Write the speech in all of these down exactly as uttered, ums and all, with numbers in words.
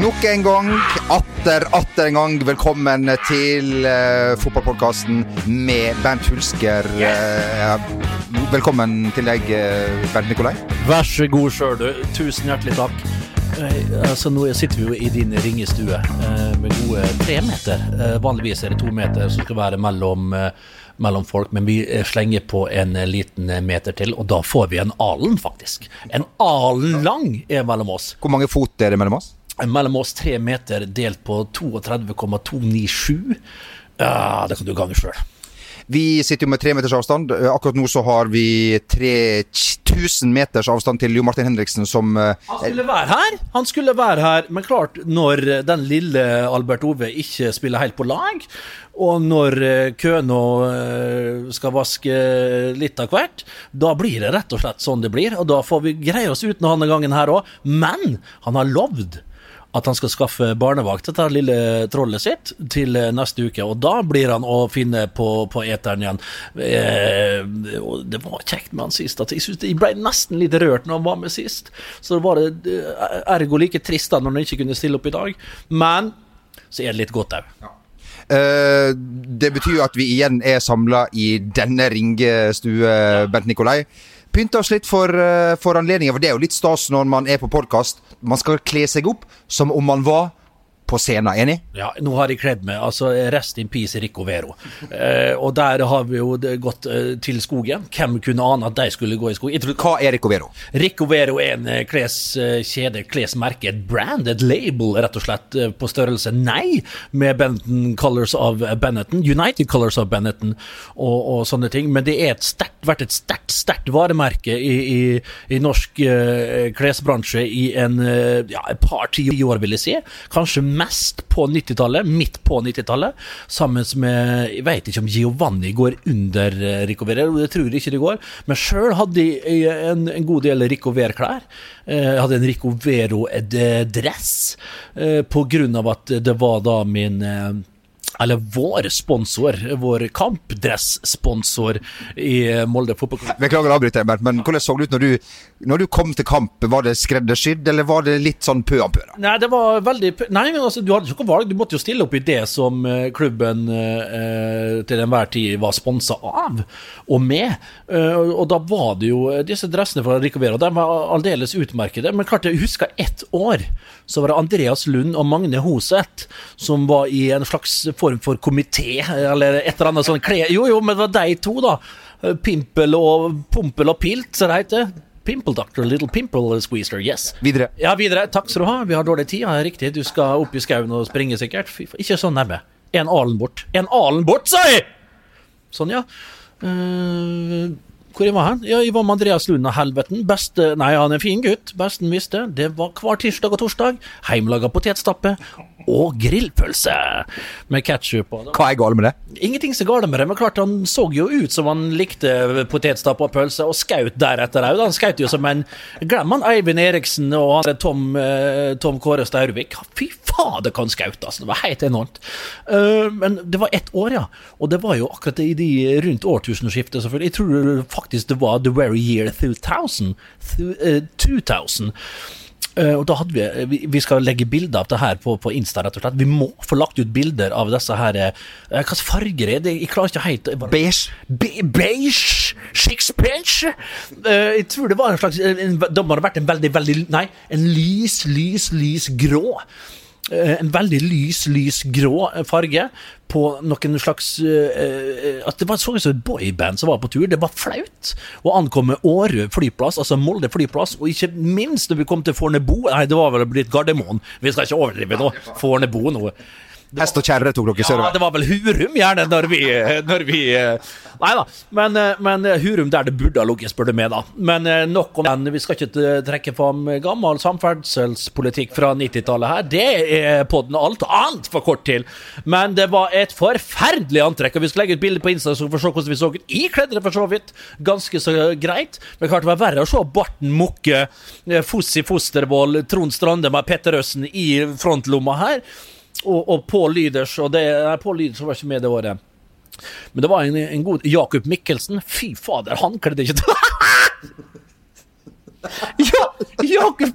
Nok en gang, atter, atter en gang, velkommen til uh, fotballpodcasten med Bernt Hulsker. Uh, velkommen til deg, uh, Bernt Nikolai. Vær så god selv, du. Tusen hjertelig takk. Uh, altså, nå sitter vi jo i din ringestue uh, med gode tre meter. Uh, vanligvis er det to meter som skal være mellom, uh, mellom folk, men vi slenger på en liten meter til, og da får vi en alen faktisk. En alen lang er mellom oss. Hvor mange fot er det mellom oss? Mellom oss tre meter delt på trettito komma to ni sju. Ja, det kan du gange selv. Vi sitter jo med tre meters avstand. Akkurat nå så har vi tre tusen meters avstand til Jo Martin Henriksen som... Uh, Han skulle være her, han skulle være her, men klart, når den lille Albert Ove ikke spiller helt på lag, og når Køno skal vaske litt av hvert, da blir det rett og slett sånn det blir, og da får vi greie oss uten han gangen her også, men han har lovd at han skal skaffe barnevakt, dette lille trollet sitt, til neste uke, og da blir han å finne på, på eteren igjen. Eh, og det var kjekt med han sist, at jeg synes jeg ble nesten litt rørt når han var med sist, så det var det ergo like trist da når han ikke kunne stille opp i dag, men så er det litt godt også. Ja. Uh, det betyr jo at vi igjen er samlet i denne ringestue, ja. Bernt Nikolai. Pynte oss litt for, uh, for anledningen, for det er jo litt stas når man er på podcast. Man skal kle seg opp som om man var på scenen, enig? Ja, nå har jeg kledd meg, altså rest in peace Rico Vero. Eh, og der har vi jo gått eh, til skogen. Hvem kunne ane at de skulle gå i skogen? Tror... Hva er Rico Vero? Rico Vero er en kleskjede, klesmerke, et brand, et label, rett og slett, på størrelse nei, med Benetton Colors of Benetton, United Colors of Benetton, og, og sånne ting. Men det er et sterkt, vært et sterkt, sterkt varemerke i, i, i norsk eh, klesbransje i en, eh, ja, et par ti år, vil jeg si. Kanskje mest på nittitallet, midt på nittitallet, sammen med, jeg vet ikke om Giovanni går under Rico Vero, det tror jeg ikke det går, men selv hadde jeg en, en god del Rico Vero-klær. Jeg hadde en Rico Vero-dress, på grunn av at det var da min... eller vår sponsor, vår kampdress-sponsor i Molde fotballklubb. Beklager å avbryte, Bert, men hvordan så det ut når du, når du kom til kamp? Var det skreddersydd, eller var det litt sånn pø-an-pø? Nei, det var veldig... Nei, men altså, du hadde ikke valg. Du måtte jo stille opp i det som klubben eh, til enhver tid var sponset av og med. Eh, og da var det jo disse dressene fra Rico Vero, de var aldeles utmerkede. Men klart, jeg husker ett år, så var det Andreas Lund og Magne Hoset som var i en slags form for komité, eller et eller annet sånn kle... Jo, jo, men det var de to da. Pimpel og Pumpel og Pilt, så det heter. Pimple Doctor, Little Pimple Squeezer, yes. Videre. Ja, videre. Takk skal du ha. Vi har dårlig tid, ja, riktig. Du skal opp i skauen og springe sikkert. Ikke sånn nærme. En alen bort. En alen bort, sa jeg! Sånn, ja. Uh, hvor var han? Ja, jeg var med Andreas Lund av helveten. Beste... Nei, han er en fin gutt. Besten visste. Det var hver tirsdag og torsdag. Heimlaget potetstappe og grillpølse med ketchup. Hva er galt med det? Ingenting så galt med det, men klart han så jo ut som han likte potetstappe og pølse, og skaut deretter også. Han skaut jo som en... Glem han Eivind Eriksen og han Tom, uh, Tom Kåre Staurvik. Fy faen, det kan skaut, altså. Det var helt enormt. Uh, men det var ett år, ja. Og det var jo akkurat i de rundt årtusenskiftet, selvfølgelig. Jeg tror faktisk det var the very year two thousand. two thousand. Uh, og da hadde vi, vi, vi skal legge bilder av det her på, på Insta, rett og slett. Vi må få lagt ut bilder av disse her, uh, hva slags farger er det? Jeg klarer ikke helt... Beige. Be beige? Sixpence? Uh, jeg tror det var en slags... En, det må ha vært en veldig, veldig... Nei, en lys, lys, lys grå. Uh, en veldig lys, lys grå farge på noen slags uh, at det var så ut som et boyband som var på tur. Det var flaut å ankomme Årø flyplass, altså Molde flyplass, og ikke minst når vi kom til Fornebu. Nei, det var vel blitt Gardermoen. Vi skal ikke overdrive nå. Fornebu nå. Hest og kjerre tok dere sørover. Ja, det var vel Hurum gjerne når vi, når vi Neida, men, men Hurum der det burde ha lukket, spør du meg da. Men nok om den, vi skal ikke trekke fram gammel samferdselspolitikk fra nittitallet her. Det er podden alt annet for kort til. Men det var et forferdelig antrekk, og vi skal legge ut bilder på Insta så vi får se hvordan vi så ut. I kledde det for så vidt ganske så greit, men klart det var verre å se Barten Mukke, Fossi Fostervold, Trond Strande med Petter Øssen i frontlomma her. Og, og Paul Lyders, og det er Paul Lyders som var ikke med det året. Men det var en, en god Jakob Mikkelsen. Fy fader, han kledde ikke til. Ja, Jakob,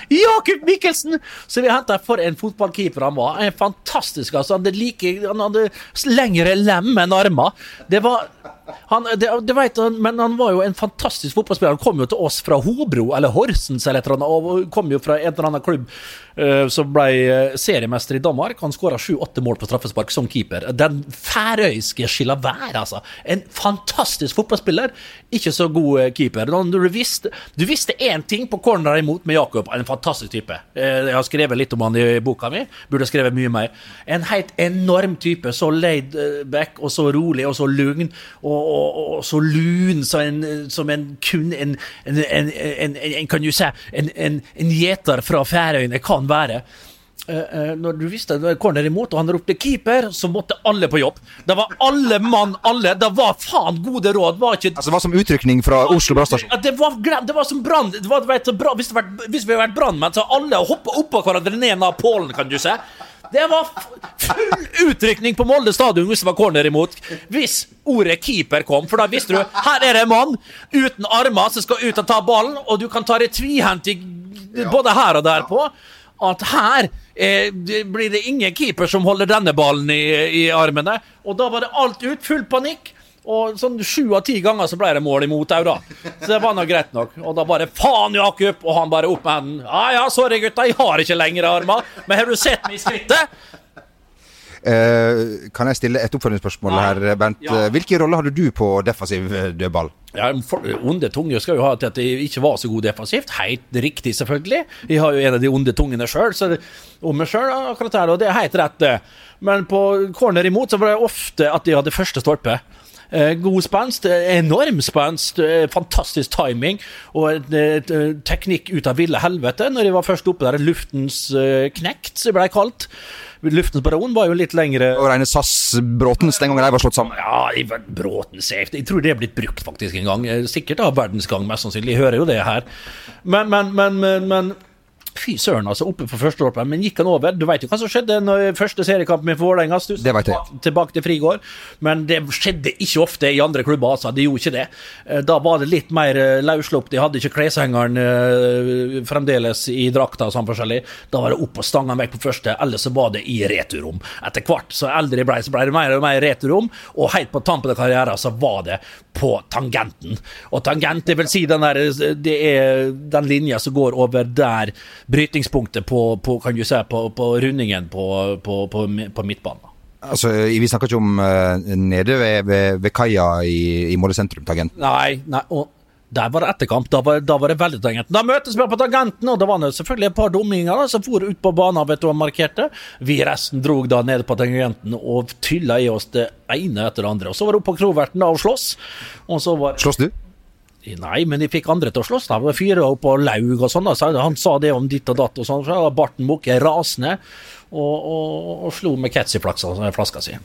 Jakob Mikkelsen! Så vi hentet for en fotballkeeper han var. En fantastisk, altså. Han hadde, like, han hadde lengre lem enn armer. Det var... Han, det, det vet han, men han var jo en fantastisk fotballspiller. Han kom jo til oss fra Hobro, eller Horsens, eller et eller annet, og kom jo fra en eller annen klubb uh, som ble seriemester i Danmark. Han skåret sju-åtte mål på straffespark som keeper. Den færøyske skiller vær, altså. En fantastisk fotballspiller, ikke så god keeper. Du visste, du visste en ting på corner imot med Jakob, en fantastisk type. Jeg har skrevet litt om han i boka mi, burde skrevet mye mer. En helt enorm type, så laid back, og så rolig, og så lugn, og Og, og, og så lun som en, som en kun en, en, en, en, en kan du si en, en, en gjeter fra Færøyene kan være. Uh, uh, når du visste det var corner imot og han ropte keeper, så måtte alle på jobb. Det var alle mann, alle. Det var faen gode råd. Var ikke... Altså, det var som utrykning fra Oslo Brastasjon. Ja, det var, det var som brann. Det var, vet, bra. Hvis, det var, hvis vi hadde vært brannmenn, så alle hoppet opp på hverandre ned av pålen, kan du si. Det var full utrykning på Molde stadion hvis det var corner imot. Hvis ordet keeper kom, for da visste du, her er det en mann uten armer som skal ut og ta ballen, og du kan ta det tvihentig både her og der på, at her eh, blir det ingen keeper som holder denne ballen i, i armene. Og da var det alt ut, full panikk. Og sånn sju av ti ganger så ble det mål imot deg da. Så det var noe greit nok. Og da bare, faen Jakob, og han bare opp med hendene. Ja, ja, sorry gutta, jeg har ikke lengre armer. Men har du sett meg i skrittet? Uh, kan jeg stille et oppfølgingsspørsmål her, Bernt? Ja. Hvilke roller hadde du på defensiv dødball? Ja, onde tunge skal jo ha til at jeg ikke var så god defensivt. Helt riktig, selvfølgelig. Jeg har jo en av de onde tungene selv, så det, om meg selv akkurat her, og det er helt rett. Men på corner imot så var det ofte at jeg hadde første stolpe. God spenst, enorm spenst, fantastisk timing og et, et, et, teknikk ut av ville helvete når jeg var først oppe der. Luftens knekt, så ble jeg kalt. Luftens baron var jo litt lengre. Og Reine Sass-Bråtens den gangen de var slått sammen. Ja, Bråtens, jeg tror det er blitt brukt faktisk en gang. Sikkert av verdensgang, mest sannsynlig. Jeg hører jo det her. Men, men, men, men, men fy søren, altså, oppe på første året, men gikk han over. Du vet jo hva som skjedde når første seriekamp med Vålerenga, det vet jeg. Tilbake til Frigård, men det skjedde ikke ofte i andre klubber, altså, det gjorde ikke det. Da var det litt mer løslopp, de hadde ikke kleshengeren uh, fremdeles i drakta og sånn forskjellig. Da var det opp og stangen vekk på første, eller så var det i returrom. Etter hvert, så eldre ble, så ble det mer og mer returrom, og helt på tampen av karrieren så var det på tangenten. Og tangent, det vil si den der, det er den linja som går over der brytningspunktet på, på, kan du si, på, på rundingen på, på, på, på midtbanen. Altså, vi snakker ikke om uh, nede ved, ved, ved kaja i, i Molde sentrum, tangenten. Nei, nei, og der var det etterkamp, da var, da var det veldig tangenten. Da møtes vi på tangenten, og det var selvfølgelig et par dumminger da, som for ut på banen, vet du, og markerte. Vi resten drog da ned på tangenten og tylla i oss det ene etter det andre. Og så var det opp på Kroverten da og slåss. Og så var... Slåss du? Nei, men de fikk andre til å slåss da. Det var fire opp på laug og sånn. Da. Han sa det om ditt og datt og sånn. Så var Barten Mokke rasende og, og, og slo med kets i flaska si.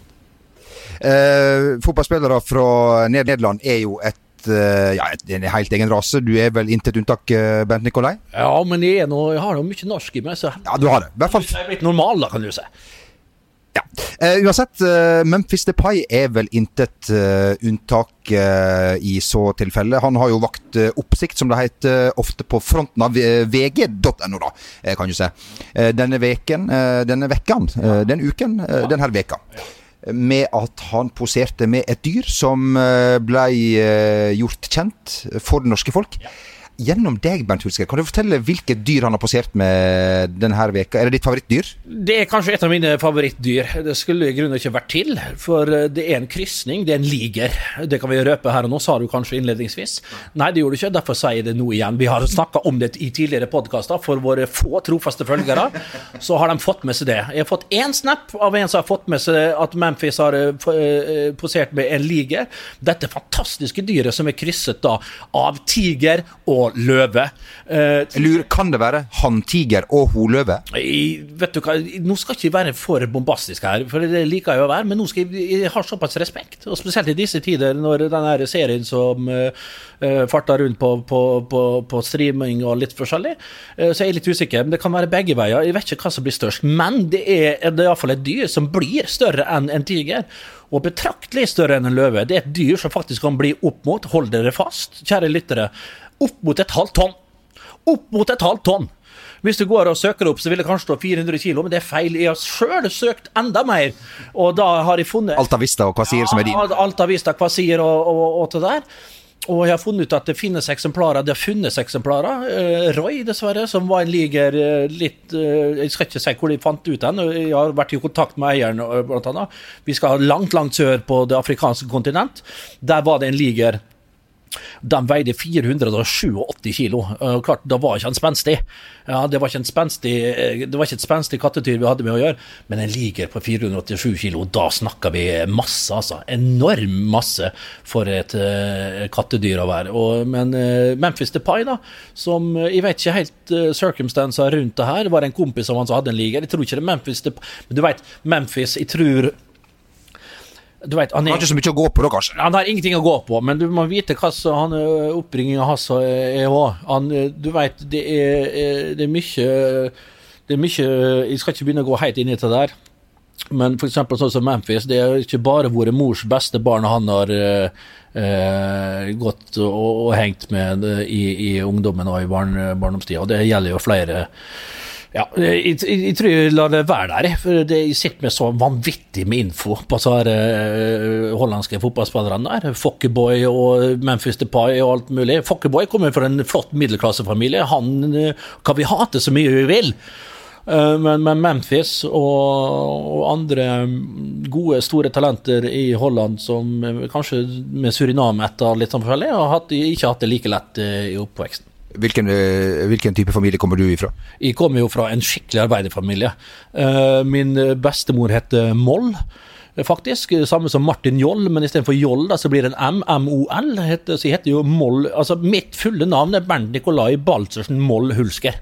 Eh, fotballspillere fra Nederland er jo et ja, en helt egen rase. Du er vel intet unntak, Bernt Nikolai? Ja, men jeg, er noe, jeg har noe mye norsk i meg, så... Ja, du har det. I hvert fall... Jeg er blitt normal, da, kan du si. Ja. Uh, uansett, uh, Memphis Depay er vel intet uh, unntak uh, i så tilfelle. Han har jo vakt uh, oppsikt, som det heter uh, ofte på fronten av uh, V G punktum no, da, uh, kan du si. Uh, denne veken, uh, denne vekkan, uh, den uken, uh, den her veka. Med at han poserte med et dyr som ble gjort kjent for det norske folk. Gjennom deg, Bernt Hulsker, kan du fortelle hvilket dyr han har posert med denne veka? Er det ditt favorittdyr? Det er kanskje et av mine favorittdyr. Det skulle i grunnen ikke vært til, for det er en kryssning, det er en liger. Det kan vi røpe her og nå, sa du kanskje innledningsvis. Nei, det gjorde du ikke, derfor sier jeg det nå igjen. Vi har snakket om det i tidligere podcaster, for våre få trofaste følgere, så har de fått med seg det. Jeg har fått en snap av en som har fått med seg at Memphis har posert med en liger. Dette fantastiske dyret som er krysset da av tiger og løve. Uh, Lurer, kan det være hanntiger og holøve? Jeg, vet du hva, nå skal jeg ikke være for bombastisk her, for det liker jeg å være, men nå skal jeg, jeg har såpass respekt, og spesielt i disse tider, når denne serien som uh, farter rundt på, på, på, på streaming og litt forskjellig, uh, så er jeg litt usikker, men det kan være begge veier. Jeg vet ikke hva som blir størst, men det er, det er i hvert fall et dyr som blir større enn en tiger, og betraktelig større enn en løve. Det er et dyr som faktisk kan bli opp mot, hold dere fast, kjære lyttere, opp mot et halvt tonn. Opp mot et halvt tonn. Hvis du går og søker opp, så vil det kanskje stå fire hundre kilo, men det er feil. Jeg har selv søkt enda mer, og da har jeg funnet... Alta Vista og Kvasir som er din. Ja, Alta Vista, Kvasir og, og, og det der. Og jeg har funnet ut at det finnes eksemplarer, det har funnet eksemplarer. Uh, Roy, dessverre, som var en liger uh, litt... Uh, jeg skal ikke si hvor de fant ut den. Jeg har vært i kontakt med eieren, uh, blant annet. Vi skal langt, langt sør på det afrikanske kontinent. Der var det en liger... Den veide fire hundre og åttisju kilo. Uh, klart, da var ikke han spenstig. Ja, det var ikke en spenstig, det var ikke et spenstig kattetyr vi hadde med å gjøre, men en liger på fire hundre og åttisju kilo, da snakker vi masse, altså. Enorm masse for et uh, kattedyr å være. Og, men uh, Memphis Depay, da, som uh, jeg vet ikke helt uh, circumstancer rundt det her, det var en kompis av han som hadde en liger. Jeg tror ikke det er Memphis Depay, men du vet, Memphis, jeg tror Du vet, han, er, han har ikke så mye å gå på da, kanskje? Han har ingenting å gå på, men du må vite hva han, oppringningen hans er også. Du vet, det er, det er mye det er mye, jeg skal ikke begynne å gå helt inn i det der, men for eksempel sånn som Memphis, det er ikke bare våre mors beste barn han har eh, gått og, og hengt med i, i ungdommen og i barn, barndomstida, og det gjelder jo flere. Ja, jeg, jeg, jeg tror jeg lar det være der, for det, jeg sitter med så vanvittig med info på så her uh, hollandske fotballspillerne der, Fokkeboy og Memphis Depay og alt mulig. Fokkeboy kommer fra en flott middelklassefamilie, han uh, kan vi hate så mye vi vil, uh, men, men Memphis og, og andre gode, store talenter i Holland som uh, kanskje med Suriname etter litt sånn forskjellig, har hatt, ikke hatt det like lett uh, i oppveksten. Hvilken, hvilken type familie kommer du ifra? Jeg kommer jo fra en skikkelig arbeiderfamilie. Min bestemor heter Moll, faktisk, samme som Martin Joll, men i stedet for Joll da, så blir det en M, M O L, så jeg heter jo Moll. Altså, mitt fulle navn er Bernt Nikolai Baltzersen Moll Hulsker.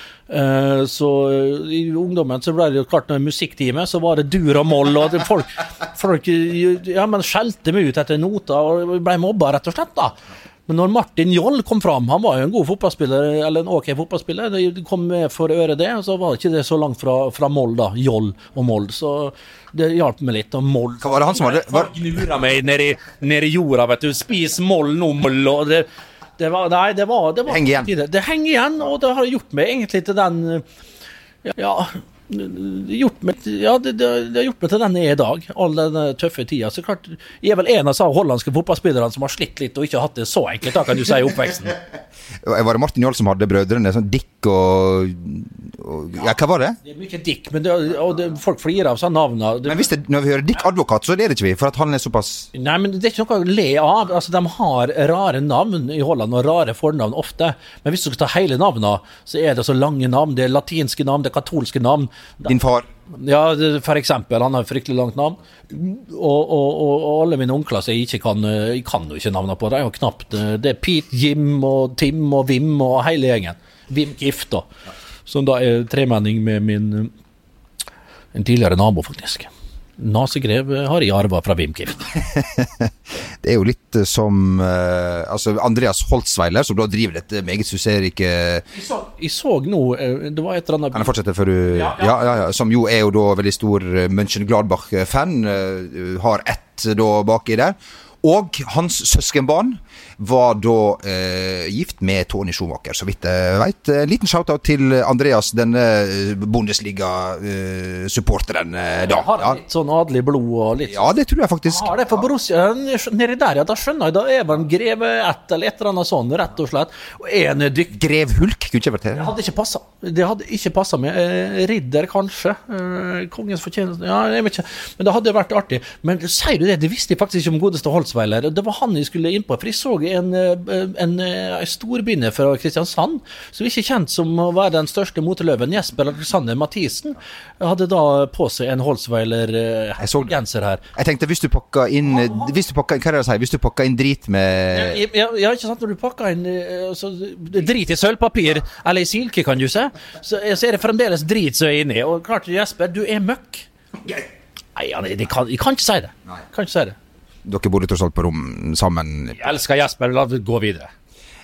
Så i ungdommen så ble det jo klart, når musikktime så var det dur og moll, og det, folk, folk ja, men skjelte meg ut etter nota, og ble mobba rett og slett da. Men når Martin Joll kom fram, han var jo en god fotballspiller, eller en ok fotballspiller, det kom med for å gjøre det, så var ikke det så langt fra, fra Moll da, Joll og Moll, så det hjalp meg litt, og Moll. Hva var det han som hadde? Var... Gnura meg ned i, ned i jorda, vet du, spis Moll, nå Moll, og det, det var, nei, det var, det var... Henger igjen. Det, det henger igjen, og det har gjort meg egentlig til den, ja... Gjort meg, ja, det, det, det har gjort meg til den jeg er i dag, all den tøffe tida. Så klart, jeg er vel en av så hollandske fotballspillerne som har slitt litt og ikke hatt det så enkelt, da kan du si, i oppveksten. Var det Martin Joll som hadde brødrene, sånn Dick og, og ja, hva var det? Det er mye Dick, men det, og det, folk flirer av sånne navn. Det, men hvis det, når vi hører Dick Advokat, så er det ikke vi, for at han er såpass... Nei, men det er ikke noe å le av. Altså, de har rare navn i Holland, og rare fornavn ofte. Men hvis du skal ta hele navnene, så er det så lange navn. Det er latinske navn, det er katolske navn. Din far? Ja, for eksempel, han har et fryktelig langt navn, og, og, og, og alle mine onkler så jeg ikke kan, jeg kan jo ikke navnet på det, og knapt, det er Pete, Jim og Tim og Wim og hele gjengen, Wim Gift da, som da er tremenning med min en tidligere nabo faktisk. Nasegrev har jeg arvet fra Wim Gift. Det er jo litt som uh, altså Andreas Holtzweiler, som da driver dette meget suksessrike... Jeg så, jeg så nå, det var et eller annet... Kan jeg fortsette før du... Ja, ja. Ja, ja, ja. Som jo er jo da veldig stor Mönchengladbach-fan, uh, har ett da baki der. Og hans søskenbarn var da eh, gift med Tony Schumacher, så vidt jeg vet. En liten shoutout til Andreas, denne Bundesliga-supporteren eh, da. Har han litt sånn adelig blod og litt... Ja, det tror jeg faktisk. Har det for Borussia, nede der, ja, da skjønner jeg, da er man greve ett eller et eller annet sånn, rett og slett. Og en dykk... Grev Hulk, kunne ikke vært det? Det hadde ikke passet. Det hadde ikke passet med eh, Ridder, kanskje. Eh, kongens fortjeneste, ja, jeg vet ikke. Men det hadde vært artig. Men sier du det, det visste jeg faktisk ikke om godeste Holtzweiler. Det var han jeg skulle inn på, for jeg så en, en, en storbynne fra Kristiansand, som ikke kjent som å være den største moteløven, Jesper Alexander Mathisen, hadde da på seg en Holtzweiler uh, genser her. Jeg tenkte, hvis du pakka inn, hvis du pakka inn, hva er det å si, hvis du pakka inn drit med... Ja, ja, ja, ikke sant, når du pakka inn så, drit i sølvpapir, eller i silke, kan du se, så, så er det fremdeles drit så er inni, og klart, Jesper, du er møkk. Nei, ja, det kan, jeg kan ikke si det. Jeg kan ikke si det. Dere bodde tross alt på rom sammen. Jeg elsker Jesper, la oss gå videre.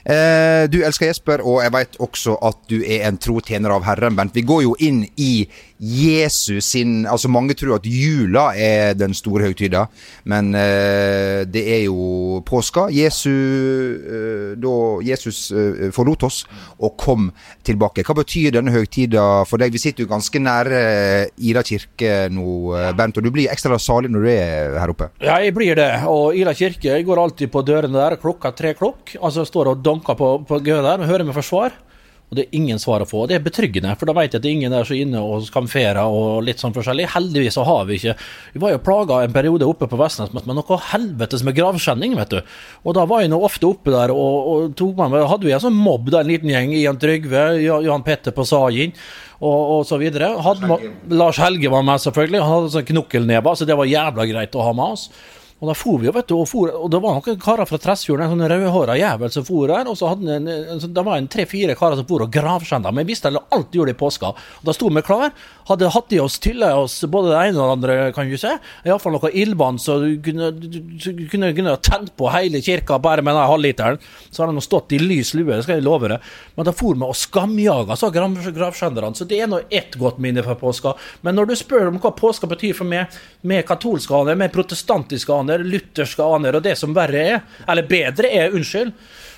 Eh, du elsker Jesper, og jeg vet også at du er en tro tjener av Herren, Bent. Vi går jo inn i Jesus sin, altså mange tror at jula er den store høytida, men eh, det er jo påska. Jesu, eh, da Jesus eh, forlot oss og kom tilbake. Hva betyr denne høytida for deg? Vi sitter jo ganske nære Ila kirke nå, Bent, og du blir ekstra salig når du er her oppe. Ja, jeg blir det, og Ila kirke, jeg går alltid på dørene der, klokka tre klokk, altså står og donker på, på gøy der, og hører med forsvar. Og det er ingen svar å få, og det er betryggende, for da vet jeg at det er ingen der så inne og skamferer og litt sånn forskjellig. Heldigvis så har vi ikke, vi var jo plaget en periode oppe på Vestnes med noe helvetes med gravskjenning, vet du. Og da var jeg nå ofte oppe der, og, og tog man, hadde vi en sånn mobb der, en liten gjeng, Ian Trygve, Jan Petter på Sagen, og, og så videre. Hadde man, Lars Helge var med selvfølgelig, han hadde sånn knukkelneba, så det var jævla greit å ha med oss. Og da for vi jo, vet du, og, for, og det var noen karer fra Tresfjorden, en sånn rødhåret jævel som for der, og så hadde en, en, det var en tre-fire karer som for og gravskjenda, men vi visste alt gjorde i påska. Og da stod vi klar, hadde hatt i oss, tillet oss både det ene og det andre, kan du se, i hvert fall noe ildvann, så du kunne, du, du kunne, kunne tent på hele kirka bare med denne halvliteren, så hadde de stått i lys lue, det skal jeg love det. Men da for vi og skamjaga, så grav, gravskjenderne, så det er noe ett godt minne fra påska. Men når du spør om hva påska betyr for meg, med katolske aner, med protestantiske aner, lutherske aner, og det som verre er, eller bedre er, unnskyld,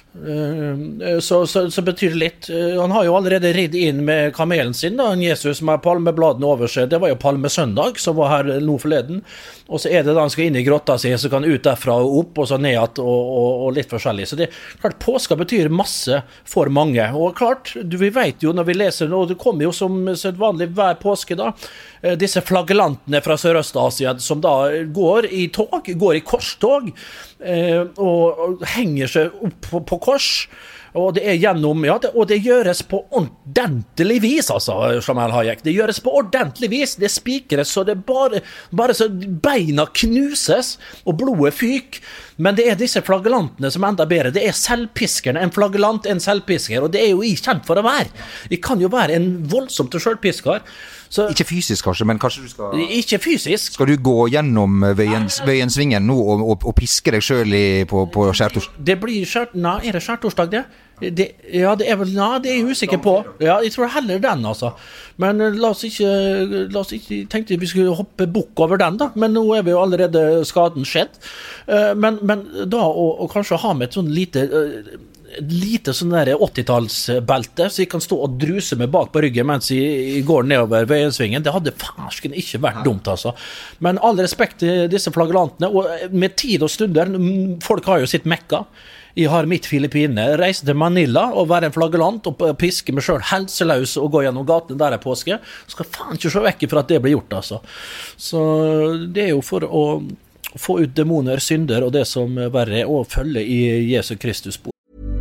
så, så, så betyr det litt. Han har jo allerede ridd inn med kamelen sin, da, en Jesus med palmebladene over seg. Det var jo palmesøndag som var her nå forleden, og så er det da han skal inn i grotta si, så kan han ut derfra og opp, og så ned og, og, og litt forskjellig. Så det klart, påska betyr masse for mange, og klart, du, vi vet jo når vi leser, og det kommer jo som sedvanlig hver påske da, disse flagellantene fra Sørøst-Asia som da går i tog, går i korstog, og, og henger seg opp på, på kors, og det er gjennom, ja, det, og det gjøres på ordentlig vis, altså, Shamel Hayek. Det gjøres på ordentlig vis, det spikres, så det bare, bare så beina knuses, og blodet fyk. Men det er disse flagellantene som er enda bedre. Det er selvpiskerne, en flagellant, en selvpisker, og det er jo jeg kjent for å være. Jeg kan jo være en voldsomt til selvpisker. Så, ikke fysisk kanskje, men kanskje du skal... Ikke fysisk. Skal du gå gjennom Vøyens, Vøyensvingen nå og, og, og piske deg selv i, på, på skjærtorsdag? Det blir skjært... Nei, er det skjærtorsdag det? det? Ja, det er vel... Nei, det er jeg usikker på. Ja, jeg tror heller den, altså. Men la oss ikke... La oss ikke tenkte vi skulle hoppe bukk over den, da. Men nå er vi jo allerede skaden skjedd. Men, men da å, å kanskje ha med et sånn lite... lite sånn der åttitallsbelte, så jeg kan stå og druse meg bak på ryggen mens jeg går nedover Vøyensvingen. Det hadde farsken ikke vært dumt, altså. Men all respekt til disse flagellantene, og med tid og stunder, folk har jo sitt mekka. Jeg har mitt Filippine, reise til Manila og være en flagellant og piske meg selv helseløs og gå gjennom gaten der er påske. Skal faen ikke se vekk for at det blir gjort, altså. Så det er jo for å få ut demoner, synder og det som verre er, og følge i Jesus Kristus spor.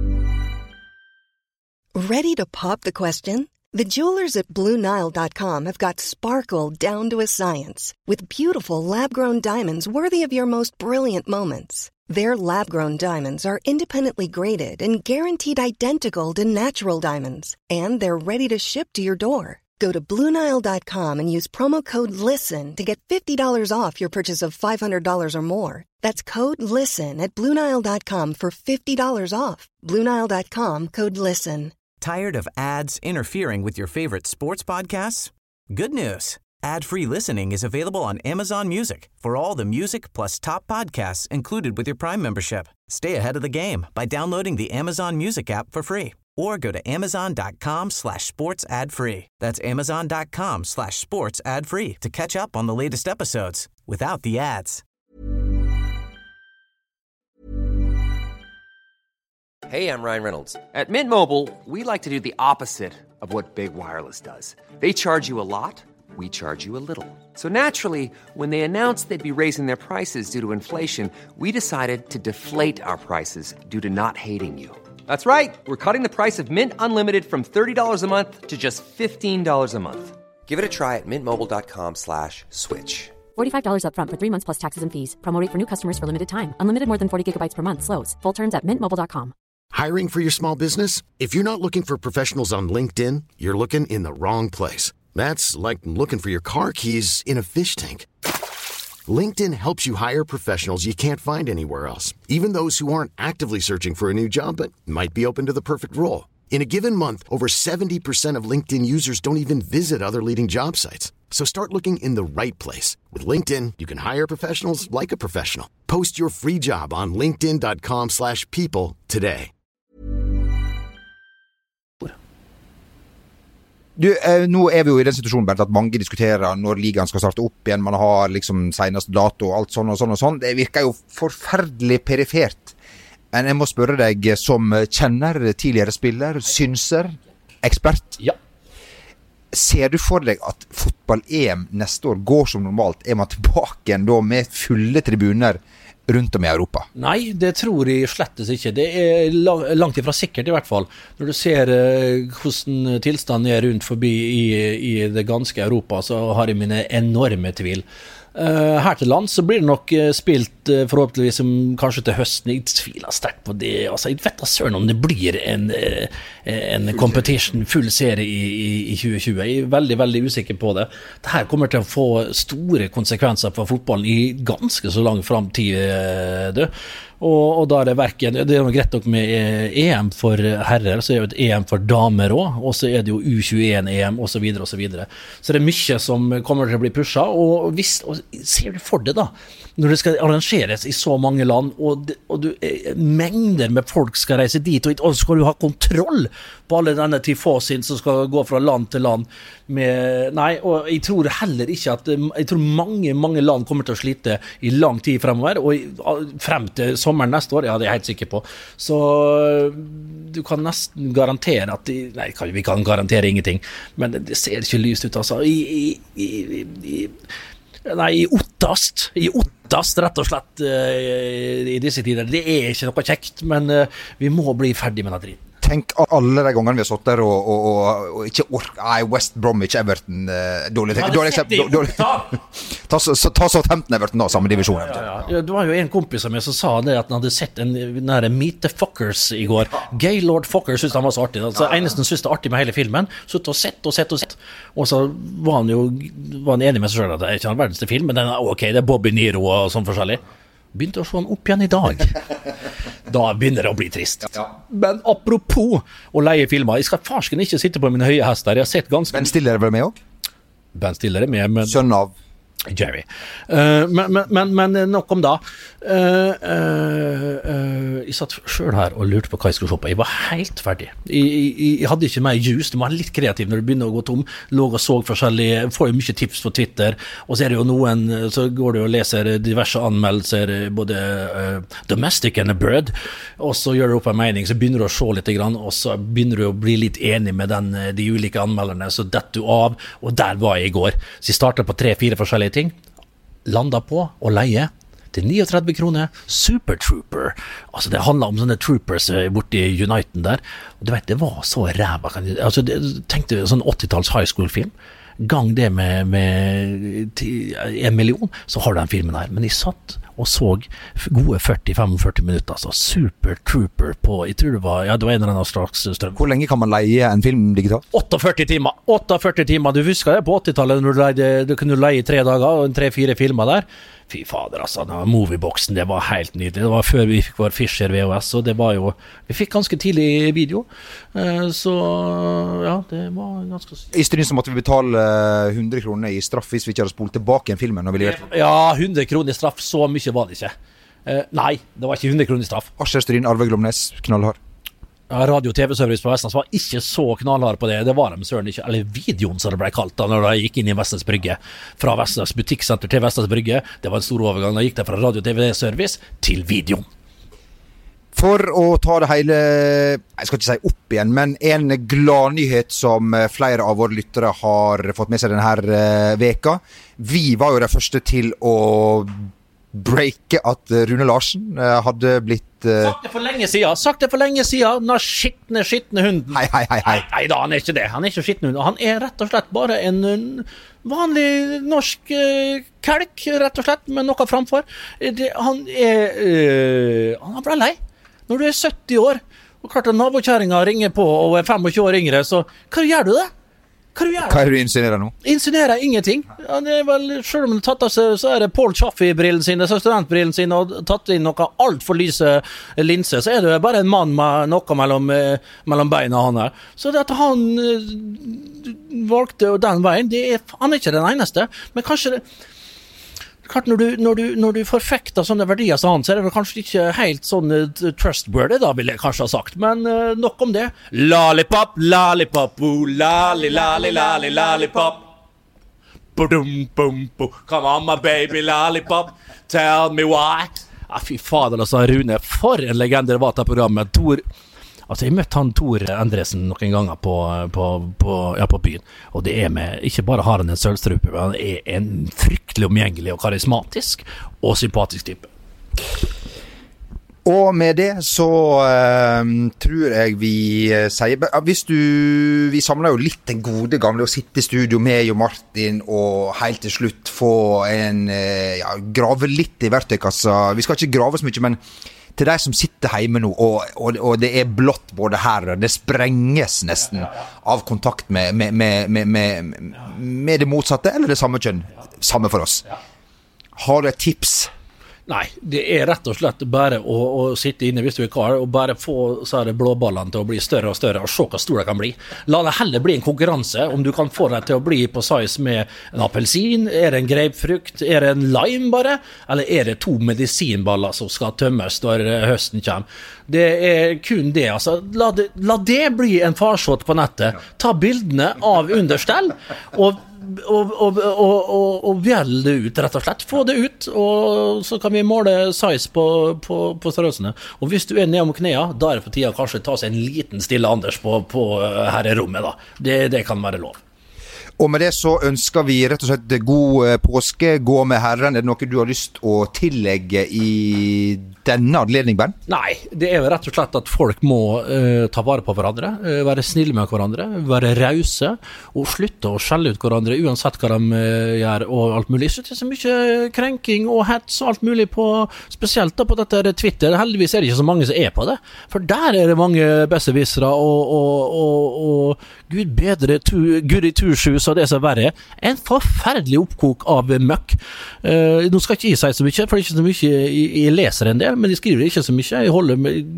Ready to pop the question? The jewelers at Blue Nile dot com have got sparkle down to a science with beautiful lab-grown diamonds worthy of your most brilliant moments. Their lab-grown diamonds are independently graded and guaranteed identical to natural diamonds, and they're ready to ship to your door. Go to Blue Nile dot com and use promo code LISTEN to get fifty dollars off your purchase of five hundred dollars or more. That's code LISTEN at Blue Nile dot com for fifty dollars off. Blue Nile dot com, code LISTEN. Tired of ads interfering with your favorite sports podcasts? Good news. Ad-free listening is available on Amazon Music for all the music plus top podcasts included with your Prime membership. Stay ahead of the game by downloading the Amazon Music app for free or go to amazon.com slash sports ad free. That's amazon.com slash sports ad free to catch up on the latest episodes without the ads. Hey, I'm Ryan Reynolds. At Mint Mobile, we like to do the opposite of what Big Wireless does. They charge you a lot, we charge you a little. So naturally, when they announced they'd be raising their prices due to inflation, we decided to deflate our prices due to not hating you. That's right. We're cutting the price of Mint Unlimited from thirty dollars a month to just fifteen dollars a month. Give it a try at mintmobile.com slash switch. forty-five dollars up front for three months plus taxes and fees. Promo rate for new customers for limited time. Unlimited more than forty gigabytes per month. Slows full terms at mint mobile dot com. Hiring for your small business? If you're not looking for professionals on LinkedIn, you're looking in the wrong place. That's like looking for your car keys in a fish tank. LinkedIn helps you hire professionals you can't find anywhere else, even those who aren't actively searching for a new job but might be open to the perfect role. In a given month, over seventy percent of LinkedIn users don't even visit other leading job sites. So start looking in the right place. With LinkedIn, you can hire professionals like a professional. Post your free job on linkedin.com slash people today. Du, eh, nå er vi jo i den situasjonen, Bernt, at mange diskuterer når ligaen skal starte opp igjen. Man har liksom senest dato og alt sånn og sånn og sånn. Det virker jo forferdelig perifert. Men jeg må spørre deg som kjenner tidligere spiller, synser, ekspert. Ja. Ser du for deg at fotball-E M neste år går som normalt? Er man tilbake igjen da med fulle tribuner rundt om i Europa? Nei, det tror jeg slettes ikke. Det er langt ifra sikkert i hvert fall. Når du ser uh, hvordan tilstanden er rundt forbi i, i det ganske Europa, så har jeg mine enorme tvil. Uh, her til land så blir det nok uh, spilt uh, forhåpentligvis som kanskje til høsten. Jeg tviler sterkt på det. Altså, jeg vet da søren om det blir en, uh, en competition, full serie i, i, i tjue tjue. Jeg er veldig, veldig usikker på det. Dette kommer til å få store konsekvenser for fotballen i ganske så lang fremtid, uh, du. Og, og da er det verken, det er jo greit nok med E M for herrer, så er det jo et E M for damer også, og så er det jo U tjueen E M og så videre og så videre. Så det er mye som kommer til å bli pushet, og, hvis, og ser du for det da, når det skal arrangeres i så mange land, og, det, og du, mengder med folk skal reise dit, og, og så skal du ha kontroll på alle denne tifosin som skal gå fra land til land med, nei, og jeg tror heller ikke at, jeg tror mange, mange land kommer til å slite i lang tid fremover, og frem til sommeren neste år, ja, det er jeg helt sikker på. Så du kan nesten garantere at, de, nei, vi kan garantere ingenting, men det ser ikke lyst ut, altså. I, i, i, i, nei, i ottast, i ottast, rett og slett, uh, i disse tider. Det er ikke noe kjekt, men uh, vi må bli ferdig med den driten. Tenk alle de gangene vi har stått der og, og, og, og ikke ork, nei, West Bromwich, Everton, uh, dårlig, ja, dårlig eksempel, dårlig, ta så ta Southampton, Everton da, samme divisjon. Ja, ja, ja. Det var jo en kompis som jeg som sa det, at han hadde sett en nære Meet the Fuckers i går. Gaylord Fuckers synes han var så artig. Altså, eneste han synes det er artig med hele filmen, sutt og sett og sett og sett. Og så var han jo var han enig med seg selv at det er ikke den verdens film, men den er ok, det er Bobby Niro og sånn forskjellig. Begynte å se han opp igjen i dag. Da begynner det å bli trist. Ja. Men apropos å leie filmer, jeg skal farsken ikke sitte på mine høye hester. Jeg har sett ganske... Ben Stiller er vel med også? Ben Stiller er med, men... Sønn av... Jerry. Uh, men, men, men, men nok om da. Uh, uh, uh, jeg satt selv her og lurte på hva jeg skulle se på. Jeg var helt ferdig. Jeg, jeg, jeg hadde ikke mer juice. Du må være litt kreativ når du begynner å gå tom. Låg og så forskjellig. Får jo mye tips på Twitter. Og så er det jo noen, så går du og leser diverse anmeldelser, både uh, domestic and abroad, og så gjør du opp en mening, så begynner du å se litt grann, og så begynner du å bli litt enig med den, de ulike anmelderne, så detter du av, og der var jeg i går. Så jeg startet på tre-fire forskjellige ting, landa på og leie til trettini kroner Super Trooper. Altså det handler om sånne troopers borte i Uniten der, og du vet, det var så ræva. Altså, tenk deg sånn åttitalls high school film, gang det med, med en million, så har du den filmen her. Men jeg satt og så gode førti til femogførti minutter, altså Super Trooper på, jeg tror det var, ja, det var en eller annen slags strøm. Hvor lenge kan man leie en film digitalt? åttiførti timer, åttiførti timer, du husker det på åttitallet, når du, leide, du kunne leie i tre dager, og tre-fire filmer der. Fy fader, altså, den movieboxen, det var helt nydelig. Det var før vi fikk vår Fisher V H S, og det var jo, vi fikk ganske tidlig video, så ja, det var ganske... I stedet så måtte vi betale hundre kroner i straff hvis vi ikke hadde spolt tilbake en filmen. Ja, hundre kroner i straff, så mye var det ikke. Nei, det var ikke hundre kroner i straff. Asher Stryn, Arve Glomnes, knallhard. Radio-tv-service på Vestlands var ikke så knallhard på det. Det var de søren ikke, eller videoen som det ble kalt da, når de gikk inn i Vestlands Brygge. Fra Vestlands butikksenter til Vestlands Brygge. Det var en stor overgang. Da gikk det fra radio-tv-service til videoen. For å ta det hele, jeg skal ikke si opp igjen, men en gladnyhet som flere av våre lyttere har fått med seg denne veka. Vi var jo de første til å breake at Rune Larsen hadde blitt... Uh... Sagt det for lenge siden, sagt det for lenge siden, den skittne, skittne hunden. Hei, hei, hei, hei. Nei da, han er ikke det, han er ikke skittne hund. Han er rett og slett bare en vanlig norsk uh, kelk, rett og slett, med noe framfor. Det, han er... Uh, han ble lei. Når du er sytti år, og klart at nabokjæringa ringer på og er tjuefem år yngre, så hva gjør du det? Hva du gjør? Hva er det du insinuerer nå? Insinuerer ingenting. Ja, det er vel, selv om det tatt av seg, så er det Paul Chaffee-brillen sine, så studentbrillen sine, og tatt inn noe alt for lyse linser, så er det bare en mann med noe mellom, mellom beina han her. Så det at han valgte den veien, det er, han er ikke den eneste, men kanskje det Klart, når du, når, du, når du forfekter sånne verdier som han, så er det kanskje ikke helt sånn uh, trustworthy, da vil jeg kanskje ha sagt. Men uh, nok om det. Lollipop, lollipop, oh, lolli, lolli, lolli, lollipop. Boom, boom, boom. Come on, my baby, lollipop. Tell me why. Ja, fy fader, altså, Rune. For en legende det var til programmet. Tor... Altså, jeg møtte han Tor Endresen noen ganger på, på, på, ja, på byen, og det er med, ikke bare har han en sølvstrupe, men han er en fryktelig omgjengelig og karismatisk og sympatisk type. Og med det så uh, tror jeg vi uh, sier, hvis du, vi samler jo litt den gode gamle å sitte i studio med Jo Martin og helt til slutt få en, uh, ja, grave litt i verktøykassa. Vi skal ikke grave så mye, men til de som sitter hjemme nå, og, og, og det er blått både her, det sprenges nesten av kontakt med, med, med, med, med, med det motsatte, eller det samme kjønn. Samme for oss. Har du et tips? Nei, det er rett og slett bare å, å sitte inne hvis du er kar, og bare få så er det blåballene til å bli større og større, og se hva stor det kan bli. La det heller bli en konkurranse, om du kan få det til å bli på size med en appelsin, er det en grapefrukt, er det en lime bare, eller er det to medisinballer som skal tømmes når høsten kommer. Det er kun det, altså. La det, la det bli en farsott på nettet. Ta bildene av understell, og og, og, og, og, og vjell det ut, rett og slett. Få det ut, og så kan vi måle size på, på, på størrelsene. Og hvis du er ned om knæa, da er det på tida kanskje ta seg en liten stille Anders på, på herrerommet, da. Det, det kan være lov. Og med det så ønsker vi rett og slett god påske. Gå med herren. Er det noe du har lyst å tillegge i denne anledning, Ben? Nei, det er jo rett og slett at folk må uh, ta vare på hverandre, uh, være snille med hverandre, være rause, og slutte å skjelle ut hverandre, uansett hva de uh, gjør, og alt mulig. Så det er så mye krenking og hets og alt mulig på, spesielt da på dette Twitter. Heldigvis er det ikke så mange som er på det, for der er det mange besserwissere, og, og, og, og Gud bedre, tu, Gud i tursjus, og det som er verre. En forferdelig oppkok av møkk. Uh, nå skal ikke jeg si så mye, for det er ikke så mye jeg, jeg leser en del, men de skriver ikke så mye. Jeg holder med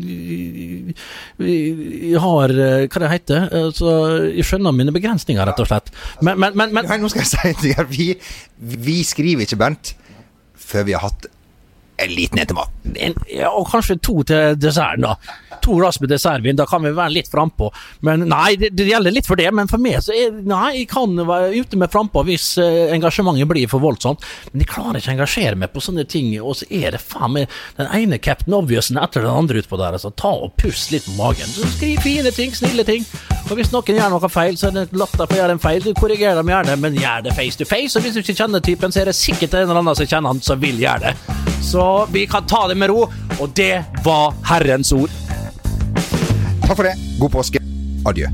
jeg har, hva det heter, så jeg skjønner mine begrensninger, rett og slett. Men, men, men, men... Nei, nå skal jeg si det her. Vi, vi skriver ikke, Bernt, før vi har hatt en liten etemat. Ja, og kanskje to til desserten da. To glass med dessertvin, da kan vi være litt frempå. Men nei, det, det gjelder litt for det, men for meg så er, nei, jeg kan være ute med frempå hvis eh, engasjementet blir for voldsomt. Men jeg klarer ikke å engasjere meg på sånne ting, og så er det faen med den ene Captain Obviousen etter den andre ut på der, altså ta og puss litt på magen. Så skriv fine ting, snille ting. Og hvis noen gjør noe feil, så er det lagt deg for å gjøre en feil. Du korrigerer dem gjerne, men gjør det face to face, og hvis du ikke kjenner typen, så er det sikkert en eller annen som kjenner han som vil gjøre det. Så vi kan ta det med ro, og det var Herrens ord. Takk for det. God påske. Adjø.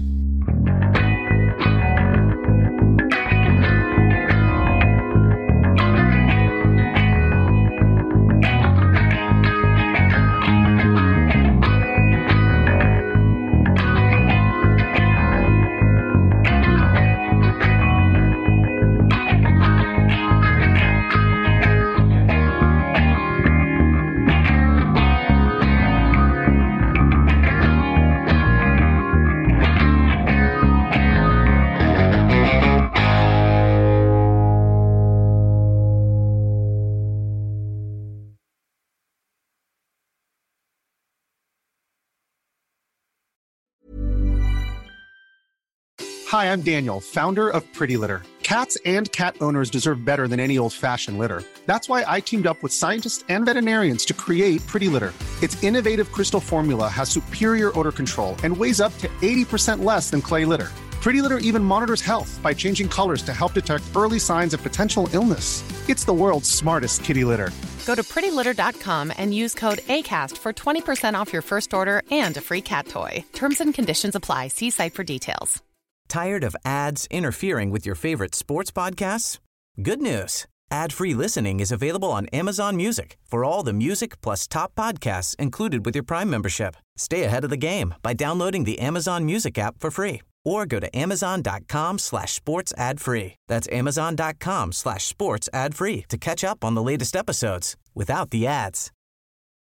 Hi, I'm Daniel, founder of Pretty Litter. Cats and cat owners deserve better than any old-fashioned litter. That's why I teamed up with scientists and veterinarians to create Pretty Litter. Its innovative crystal formula has superior odor control and weighs up to eighty percent less than clay litter. Pretty Litter even monitors health by changing colors to help detect early signs of potential illness. It's the world's smartest kitty litter. Go to pretty litter dot com and use code ACAST for twenty percent off your first order and a free cat toy. Terms and conditions apply. See site for details. Tired of ads interfering with your favorite sports podcasts? Good news. Ad-free listening is available on Amazon Music for all the music plus top podcasts included with your Prime membership. Stay ahead of the game by downloading the Amazon Music app for free or go to amazon.com slash sports ad free. That's amazon.com slash sports ad free to catch up on the latest episodes without the ads.